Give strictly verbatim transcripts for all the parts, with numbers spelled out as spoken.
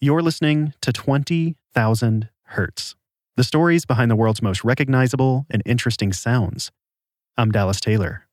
You're listening to twenty thousand Hertz, the stories behind the world's most recognizable and interesting sounds. I'm Dallas Taylor.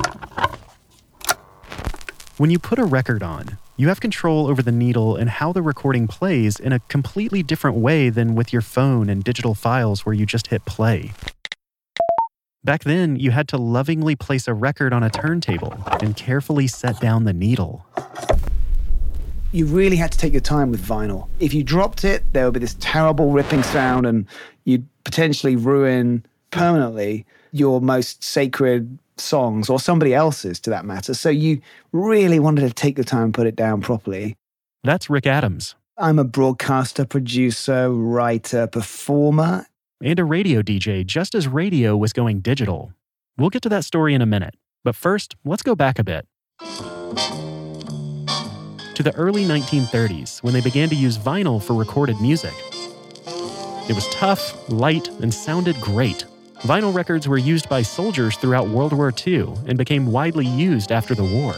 When you put a record on, you have control over the needle and how the recording plays in a completely different way than with your phone and digital files where you just hit play. Back then, you had to lovingly place a record on a turntable and carefully set down the needle. You really had to take your time with vinyl. If you dropped it, there would be this terrible ripping sound and you'd potentially ruin permanently your most sacred songs, or somebody else's to that matter. So you really wanted to take the time and put it down properly. That's Rick Adams. I'm a broadcaster, producer, writer, performer. And a radio D J, just as radio was going digital. We'll get to that story in a minute. But first, let's go back a bit. To the early nineteen thirties, when they began to use vinyl for recorded music. It was tough, light, and sounded great. Vinyl records were used by soldiers throughout World War Two and became widely used after the war.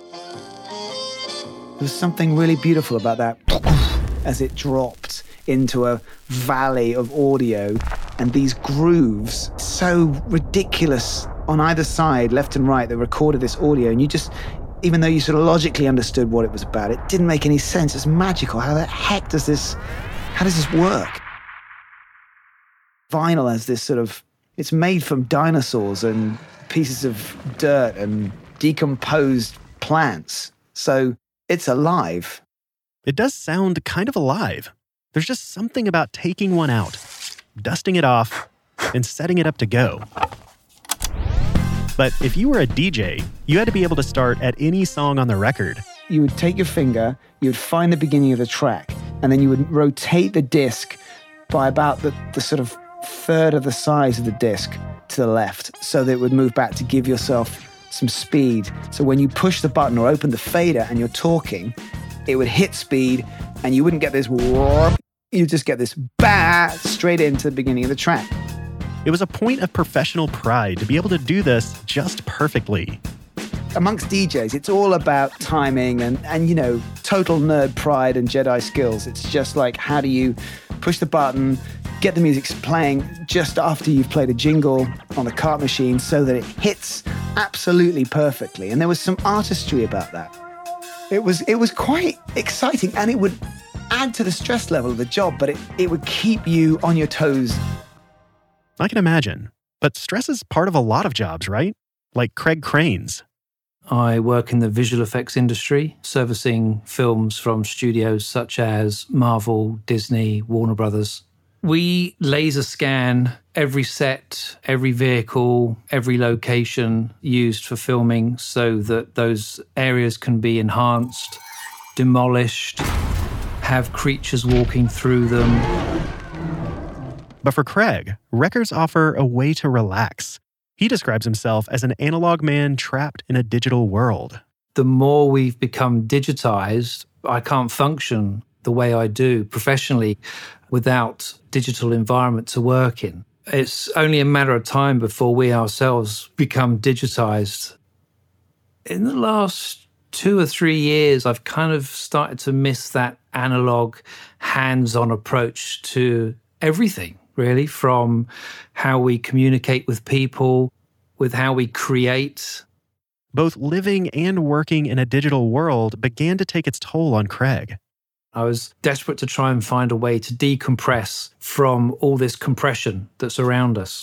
There was something really beautiful about that as it dropped into a valley of audio, and these grooves, so ridiculous on either side, left and right, that recorded this audio, and you just... even though you sort of logically understood what it was about, it didn't make any sense. It's magical. How the heck does this, how does this work? Vinyl has this sort of, it's made from dinosaurs and pieces of dirt and decomposed plants. So it's alive. It does sound kind of alive. There's just something about taking one out, dusting it off, and setting it up to go. But if you were a D J, you had to be able to start at any song on the record. You would take your finger, you would find the beginning of the track, and then you would rotate the disc by about the, the sort of third of the size of the disc to the left, so that it would move back to give yourself some speed. So when you push the button or open the fader and you're talking, it would hit speed, and you wouldn't get this whoop, you just get this bah straight into the beginning of the track. It was a point of professional pride to be able to do this just perfectly. Amongst D Js, it's all about timing and, and, you know, total nerd pride and Jedi skills. It's just like, how do you push the button, get the music playing just after you've played a jingle on the cart machine so that it hits absolutely perfectly. And there was some artistry about that. It was, it was quite exciting, and it would add to the stress level of the job, but it, it would keep you on your toes. I can imagine. But stress is part of a lot of jobs, right? Like Craig Crane's. I work in the visual effects industry, servicing films from studios such as Marvel, Disney, Warner Brothers. We laser scan every set, every vehicle, every location used for filming so that those areas can be enhanced, demolished, have creatures walking through them. But for Craig, records offer a way to relax. He describes himself as an analog man trapped in a digital world. The more we've become digitized, I can't function the way I do professionally without digital environment to work in. It's only a matter of time before we ourselves become digitized. In the last two or three years, I've kind of started to miss that analog, hands-on approach to everything, really, from how we communicate with people, with how we create. Both living and working in a digital world began to take its toll on Craig. I was desperate to try and find a way to decompress from all this compression that's around us.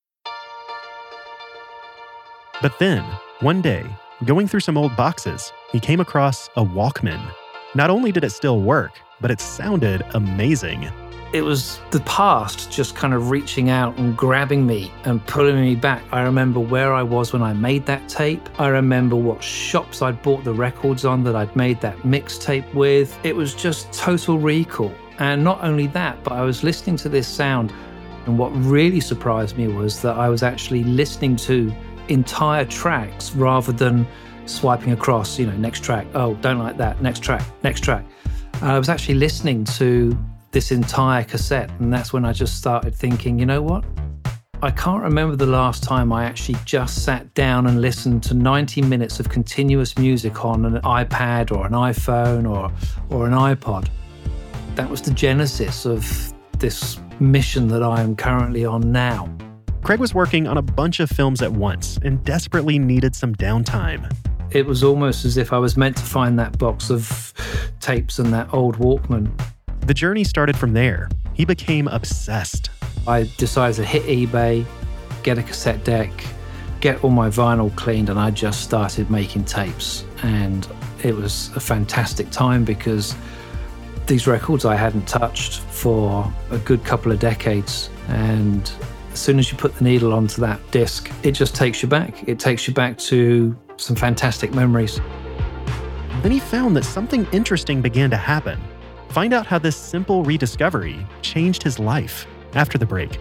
But then, one day, going through some old boxes, he came across a Walkman. Not only did it still work, but it sounded amazing. It was the past just kind of reaching out and grabbing me and pulling me back. I remember where I was when I made that tape. I remember what shops I'd bought the records on that I'd made that mixtape with. It was just total recall. And not only that, but I was listening to this sound. And what really surprised me was that I was actually listening to entire tracks rather than swiping across, you know, next track. Oh, don't like that. Next track, next track. I was actually listening to this entire cassette, and that's when I just started thinking, you know what? I can't remember the last time I actually just sat down and listened to ninety minutes of continuous music on an iPad or an iPhone or, or an iPod. That was the genesis of this mission that I am currently on now. Craig was working on a bunch of films at once and desperately needed some downtime. It was almost as if I was meant to find that box of tapes and that old Walkman. The journey started from there. He became obsessed. I decided to hit eBay, get a cassette deck, get all my vinyl cleaned, and I just started making tapes. And it was a fantastic time because these records I hadn't touched for a good couple of decades. And as soon as you put the needle onto that disc, it just takes you back. It takes you back to some fantastic memories. Then he found that something interesting began to happen. Find out how this simple rediscovery changed his life after the break.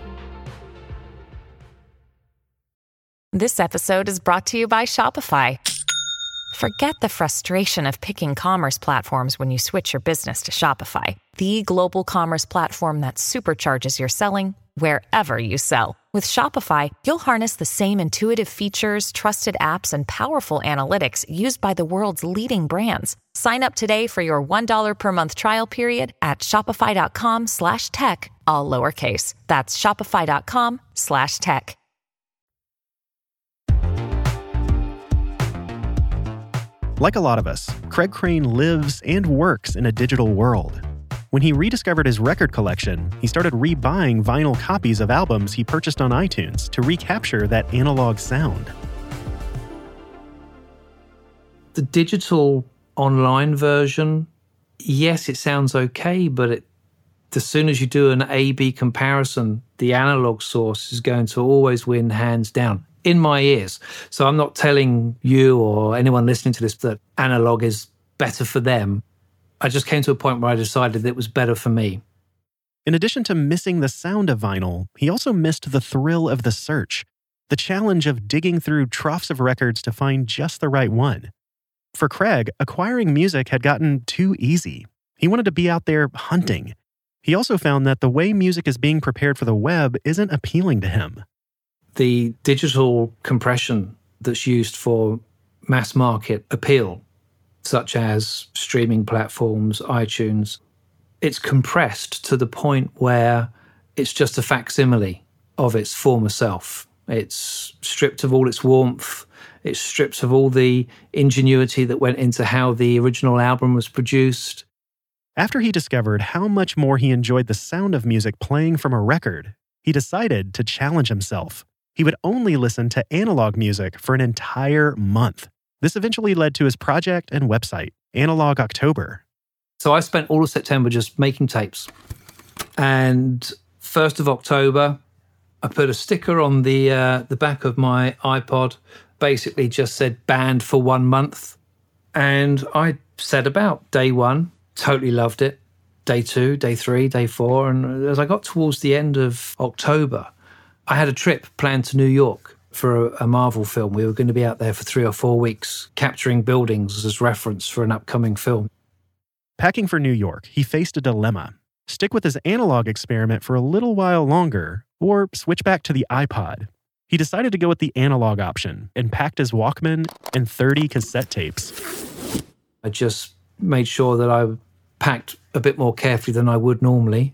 This episode is brought to you by Shopify. Forget the frustration of picking commerce platforms when you switch your business to Shopify, the global commerce platform that supercharges your selling wherever you sell. With Shopify, you'll harness the same intuitive features, trusted apps, and powerful analytics used by the world's leading brands. Sign up today for your one dollar per month trial period at shopify.com slash tech, all lowercase. That's shopify.com slash tech. Like a lot of us, Craig Crane lives and works in a digital world. When he rediscovered his record collection, he started rebuying vinyl copies of albums he purchased on iTunes to recapture that analog sound. The digital online version, yes, it sounds okay, but it, as soon as you do an A B comparison, the analog source is going to always win hands down. In my ears. So I'm not telling you or anyone listening to this that analog is better for them. I just came to a point where I decided that it was better for me. In addition to missing the sound of vinyl, he also missed the thrill of the search, the challenge of digging through troughs of records to find just the right one. For Craig, acquiring music had gotten too easy. He wanted to be out there hunting. He also found that the way music is being prepared for the web isn't appealing to him. The digital compression that's used for mass market appeal, such as streaming platforms, iTunes, it's compressed to the point where it's just a facsimile of its former self. It's stripped of all its warmth. It's stripped of all the ingenuity that went into how the original album was produced. After he discovered how much more he enjoyed the sound of music playing from a record, he decided to challenge himself. He would only listen to analog music for an entire month. This eventually led to his project and website, Analog October. So I spent all of September just making tapes. And first of October, I put a sticker on the uh, the back of my iPod, basically just said banned for one month. And I set about day one, totally loved it. Day two, day three, day four. And as I got towards the end of October, I had a trip planned to New York for a, a Marvel film. We were going to be out there for three or four weeks, capturing buildings as reference for an upcoming film. Packing for New York, he faced a dilemma. Stick with his analog experiment for a little while longer, or switch back to the iPod. He decided to go with the analog option and packed his Walkman and thirty cassette tapes. I just made sure that I packed a bit more carefully than I would normally.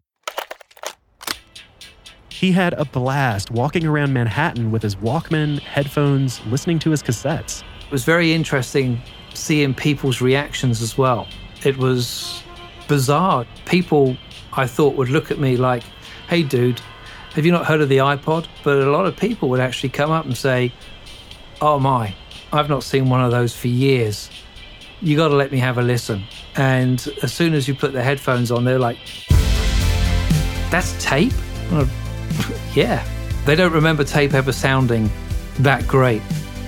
He had a blast walking around Manhattan with his Walkman, headphones, listening to his cassettes. It was very interesting seeing people's reactions as well. It was bizarre. People, I thought, would look at me like, hey, dude, have you not heard of the iPod? But a lot of people would actually come up and say, oh my, I've not seen one of those for years. You got to let me have a listen. And as soon as you put the headphones on, they're like, that's tape? Well, yeah. They don't remember tape ever sounding that great.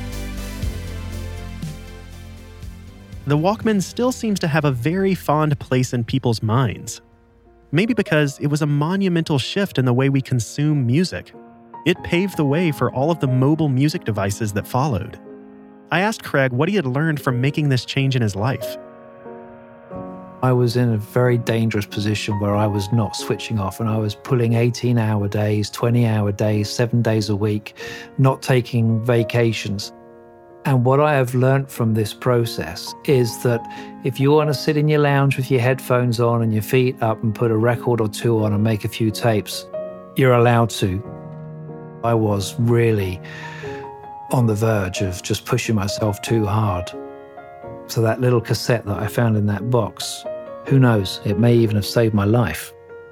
The Walkman still seems to have a very fond place in people's minds. Maybe because it was a monumental shift in the way we consume music. It paved the way for all of the mobile music devices that followed. I asked Craig what he had learned from making this change in his life. I was in a very dangerous position where I was not switching off, and I was pulling eighteen-hour days, twenty-hour days, seven days a week, not taking vacations. And what I have learned from this process is that if you want to sit in your lounge with your headphones on and your feet up and put a record or two on and make a few tapes, you're allowed to. I was really on the verge of just pushing myself too hard. So that little cassette that I found in that box, who knows, it may even have saved my life.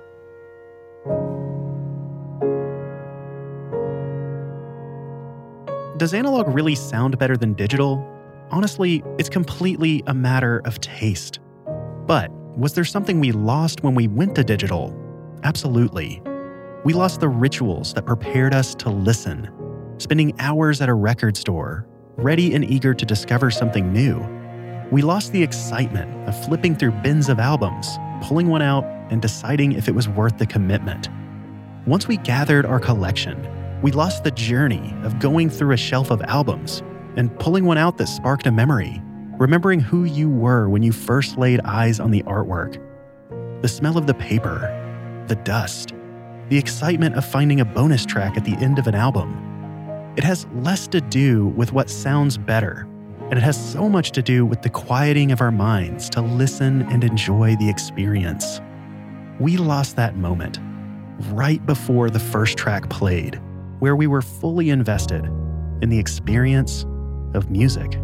Does analog really sound better than digital? Honestly, it's completely a matter of taste. But was there something we lost when we went to digital? Absolutely. We lost the rituals that prepared us to listen, spending hours at a record store, ready and eager to discover something new. We lost the excitement of flipping through bins of albums, pulling one out, and deciding if it was worth the commitment. Once we gathered our collection, we lost the journey of going through a shelf of albums and pulling one out that sparked a memory, remembering who you were when you first laid eyes on the artwork. The smell of the paper, the dust, the excitement of finding a bonus track at the end of an album. It has less to do with what sounds better, and it has so much to do with the quieting of our minds to listen and enjoy the experience. We lost that moment right before the first track played, where we were fully invested in the experience of music.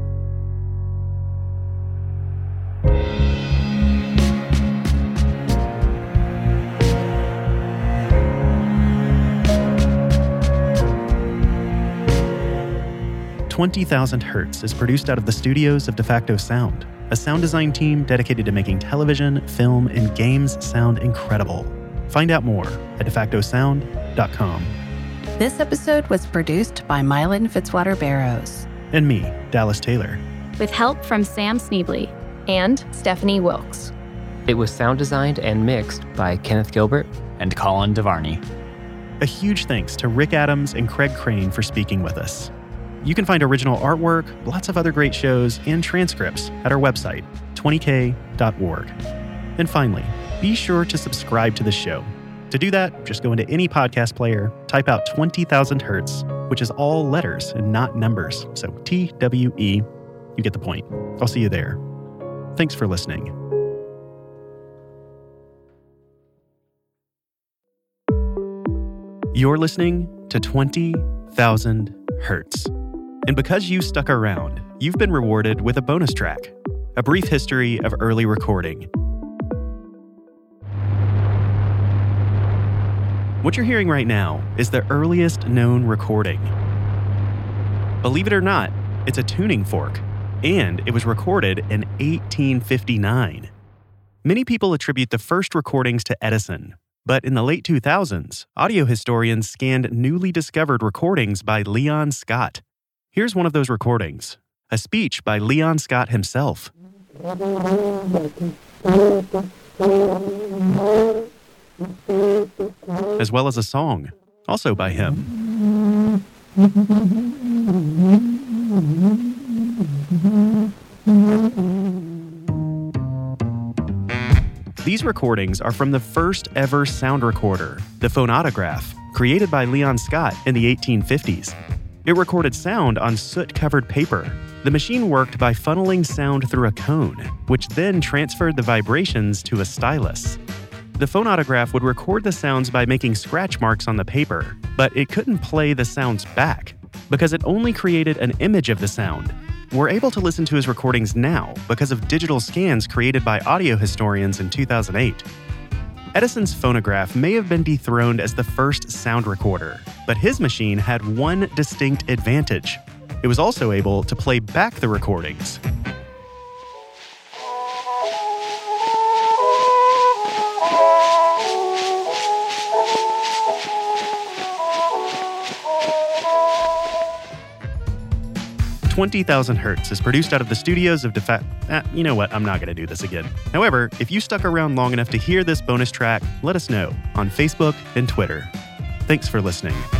twenty thousand Hertz is produced out of the studios of DeFacto Sound, a sound design team dedicated to making television, film, and games sound incredible. Find out more at de facto sound dot com. This episode was produced by Mylan Fitzwater Barrows. And me, Dallas Taylor. With help from Sam Sneebly and Stephanie Wilkes. It was sound designed and mixed by Kenneth Gilbert and Colin Devarney. A huge thanks to Rick Adams and Craig Crane for speaking with us. You can find original artwork, lots of other great shows, and transcripts at our website, twenty k dot org. And finally, be sure to subscribe to the show. To do that, just go into any podcast player, type out twenty thousand Hertz, which is all letters and not numbers. So T W E, you get the point. I'll see you there. Thanks for listening. You're listening to twenty thousand Hertz. And because you stuck around, you've been rewarded with a bonus track, a brief history of early recording. What you're hearing right now is the earliest known recording. Believe it or not, it's a tuning fork, and it was recorded in eighteen fifty-nine. Many people attribute the first recordings to Edison, but in the late two thousands, audio historians scanned newly discovered recordings by Leon Scott. Here's one of those recordings, a speech by Leon Scott himself. As well as a song, also by him. These recordings are from the first ever sound recorder, the phonautograph, created by Leon Scott in the eighteen fifties. It recorded sound on soot-covered paper. The machine worked by funneling sound through a cone, which then transferred the vibrations to a stylus. The phonautograph would record the sounds by making scratch marks on the paper, but it couldn't play the sounds back because it only created an image of the sound. We're able to listen to his recordings now because of digital scans created by audio historians in two thousand eight. Edison's phonograph may have been dethroned as the first sound recorder, but his machine had one distinct advantage. It was also able to play back the recordings. twenty thousand Hertz is produced out of the studios of DeFacto... Ah, you know what? I'm not going to do this again. However, if you stuck around long enough to hear this bonus track, let us know on Facebook and Twitter. Thanks for listening.